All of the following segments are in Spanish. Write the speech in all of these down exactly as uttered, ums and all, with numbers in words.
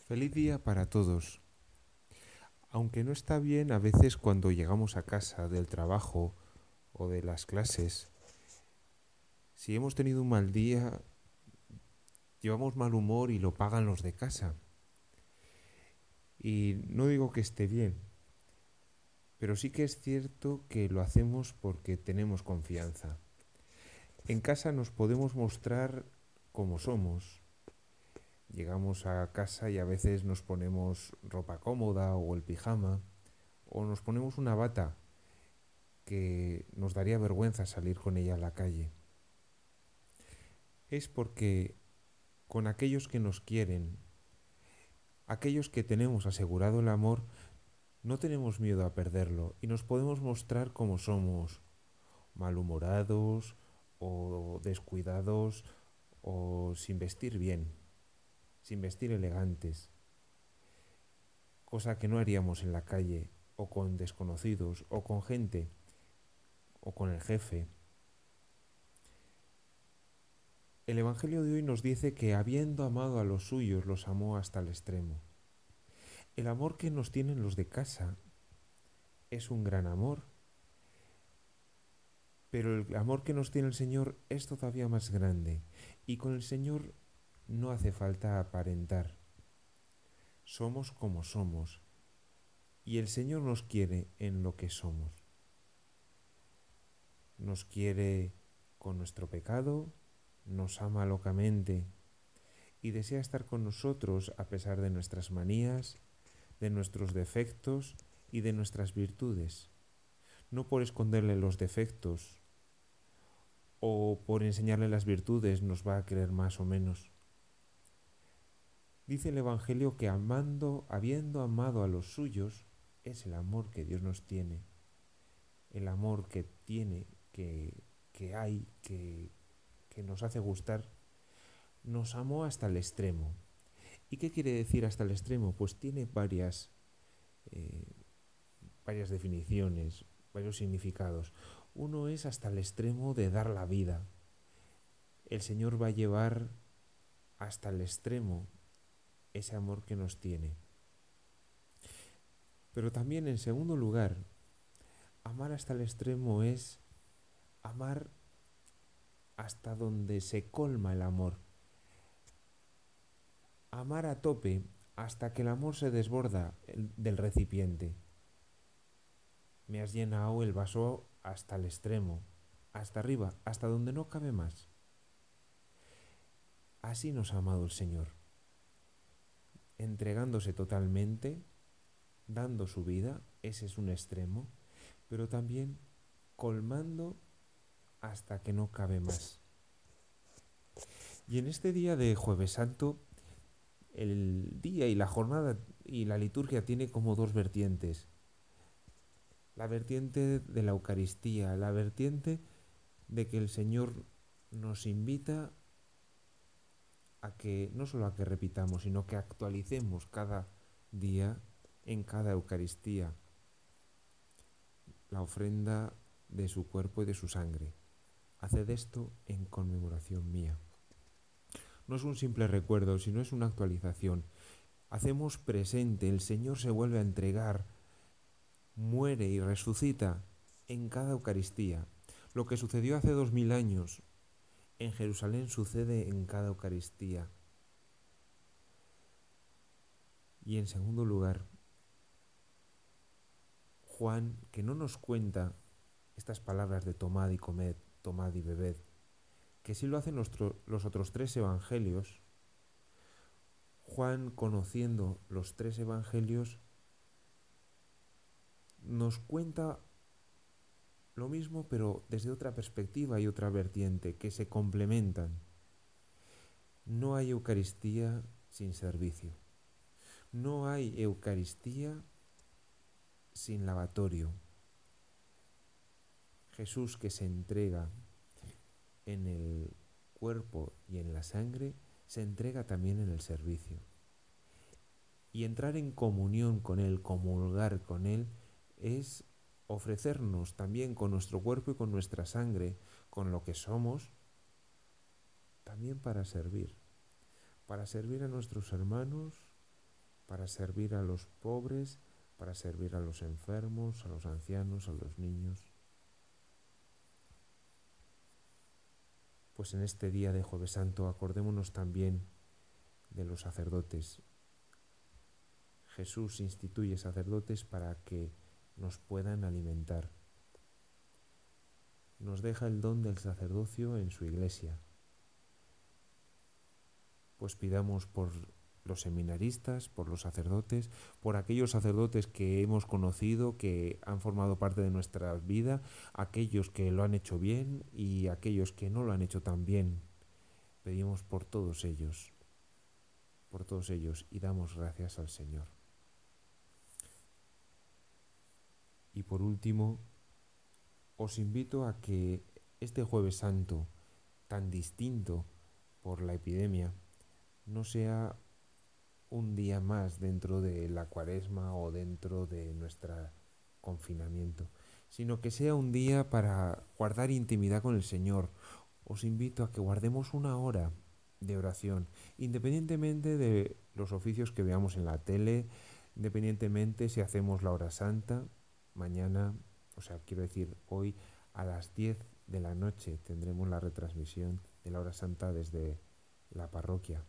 Feliz día para todos. Aunque no está bien a veces cuando llegamos a casa del trabajo o de las clases, si hemos tenido un mal día, llevamos mal humor y lo pagan los de casa. Y no digo que esté bien, pero sí que es cierto que lo hacemos porque tenemos confianza. En casa nos podemos mostrar como somos. Llegamos a casa y a veces nos ponemos ropa cómoda o el pijama, o nos ponemos una bata que nos daría vergüenza salir con ella a la calle. Es porque con aquellos que nos quieren, aquellos que tenemos asegurado el amor, no tenemos miedo a perderlo y nos podemos mostrar como somos, malhumorados o descuidados o sin vestir bien, sin vestir elegantes, cosa que no haríamos en la calle o con desconocidos o con gente o con el jefe. El Evangelio de hoy nos dice que habiendo amado a los suyos, los amó hasta el extremo. El amor que nos tienen los de casa es un gran amor, pero el amor que nos tiene el Señor es todavía más grande. Y con el Señor no hace falta aparentar. Somos como somos. Y el Señor nos quiere en lo que somos. Nos quiere con nuestro pecado, nos ama locamente y desea estar con nosotros a pesar de nuestras manías, de nuestros defectos y de nuestras virtudes. No por esconderle los defectos o por enseñarle las virtudes nos va a querer más o menos. Dice el Evangelio que amando, habiendo amado a los suyos, es el amor que Dios nos tiene, el amor que tiene, que, que hay, que, que nos hace gustar, nos amó hasta el extremo. ¿Y qué quiere decir hasta el extremo? Pues tiene varias, eh, varias definiciones, varios significados. Uno es hasta el extremo de dar la vida. El Señor va a llevar hasta el extremo ese amor que nos tiene. Pero también, en segundo lugar, amar hasta el extremo es amar hasta donde se colma el amor. Amar a tope hasta que el amor se desborda del recipiente. Me has llenado el vaso hasta el extremo, hasta arriba, hasta donde no cabe más. Así nos ha amado el Señor, entregándose totalmente, dando su vida, ese es un extremo, pero también colmando hasta que no cabe más. Y en este día de Jueves Santo, el día y la jornada y la liturgia tiene como dos vertientes. La vertiente de la Eucaristía, la vertiente de que el Señor nos invita a que no solo a que repitamos, sino que actualicemos cada día en cada Eucaristía la ofrenda de su cuerpo y de su sangre. Haced esto en conmemoración mía. No es un simple recuerdo, sino es una actualización. Hacemos presente, el Señor se vuelve a entregar, muere y resucita en cada Eucaristía. Lo que sucedió hace dos mil años en Jerusalén sucede en cada Eucaristía. Y en segundo lugar, Juan, que no nos cuenta estas palabras de tomad y comed, tomad y bebed, que sí lo hacen los, los otros tres evangelios. Juan, conociendo los tres evangelios, nos cuenta lo mismo, pero desde otra perspectiva y otra vertiente, que se complementan. No hay Eucaristía sin servicio. No hay Eucaristía sin lavatorio. Jesús, que se entrega en el cuerpo y en la sangre, se entrega también en el servicio. Y entrar en comunión con Él, comulgar con Él, es ofrecernos también con nuestro cuerpo y con nuestra sangre, con lo que somos, también para servir, para servir a nuestros hermanos, para servir a los pobres, para servir a los enfermos, a los ancianos, a los niños. Pues en este día de Jueves Santo acordémonos también de los sacerdotes. Jesús instituye sacerdotes para que nos puedan alimentar. Nos deja el don del sacerdocio en su iglesia. Pues pidamos por los seminaristas, por los sacerdotes, por aquellos sacerdotes que hemos conocido, que han formado parte de nuestra vida, aquellos que lo han hecho bien y aquellos que no lo han hecho tan bien. Pedimos por todos ellos, por todos ellos y damos gracias al Señor. Y por último, os invito a que este Jueves Santo, tan distinto por la epidemia, no sea un día más dentro de la Cuaresma o dentro de nuestro confinamiento, sino que sea un día para guardar intimidad con el Señor. Os invito a que guardemos una hora de oración, independientemente de los oficios que veamos en la tele, independientemente si hacemos la hora santa. Mañana, o sea, quiero decir, hoy a las diez de la noche tendremos la retransmisión de la hora santa desde la parroquia.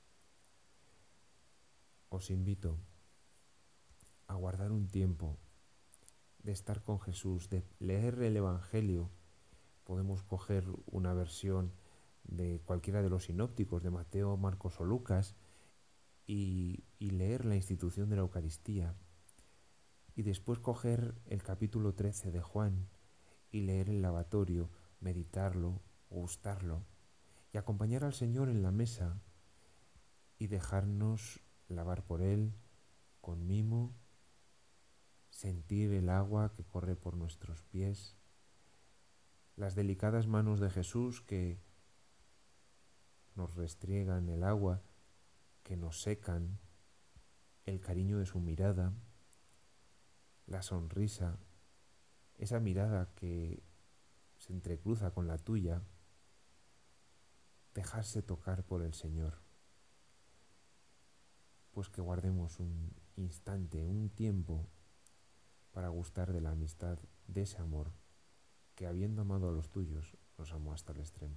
Os invito a guardar un tiempo de estar con Jesús, de leer el Evangelio. Podemos coger una versión de cualquiera de los sinópticos, de Mateo, Marcos o Lucas, y, y leer la institución de la Eucaristía. Y después coger el capítulo trece de Juan y leer el lavatorio, meditarlo, gustarlo, y acompañar al Señor en la mesa y dejarnos lavar por Él con mimo, sentir el agua que corre por nuestros pies, las delicadas manos de Jesús que nos restriegan el agua, que nos secan, el cariño de su mirada, la sonrisa, esa mirada que se entrecruza con la tuya, dejarse tocar por el Señor. Pues que guardemos un instante, un tiempo para gustar de la amistad, de ese amor que, habiendo amado a los tuyos, nos amó hasta el extremo.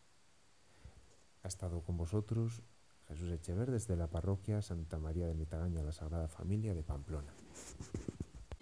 Ha estado con vosotros Jesús Echever desde la parroquia Santa María de Mitagaña, la Sagrada Familia de Pamplona.